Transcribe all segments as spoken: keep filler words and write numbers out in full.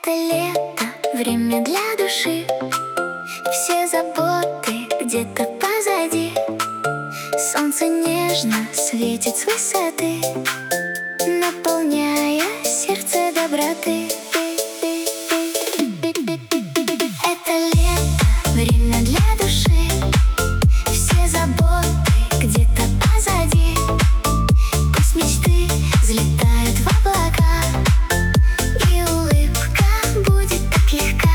Это лето, время для души. Все заботы где-то позади. Солнце нежно светит с высоты, наполняя сердце доброты. Это лето, время для души. Все заботы где-то позади. Пусть мечты взлетают в облака, и улыбка будет так легка.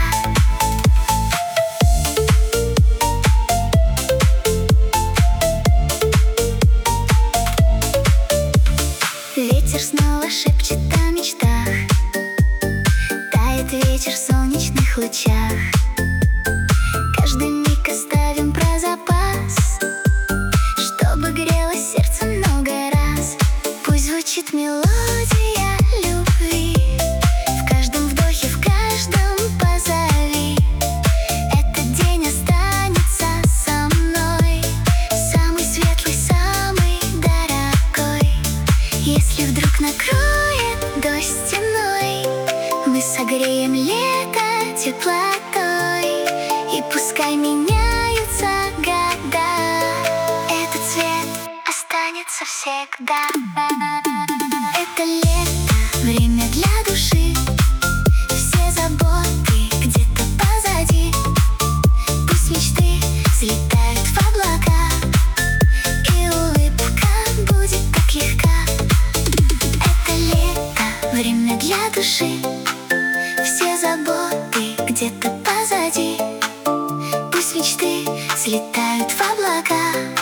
Ветер снова шепчет о мечтах, тает вечер в солнечных лучах. Каждый миг оставим про запас, чтобы грело сердце много раз. Пусть звучит мелодия любви в каждом вдохе, в каждом позови. Этот день останется со мной, самый светлый, самый дорогой. Если вдруг накроет дождь стеной, мы согреем лето теплотой. И пускай меняются года, этот цвет останется всегда. Это лето, время для души. Все заботы где-то позади. Пусть мечты взлетают в облака, и улыбка будет так легка. Это лето, время для души. Все заботы где-то позади. Пусть мечты взлетают в облака,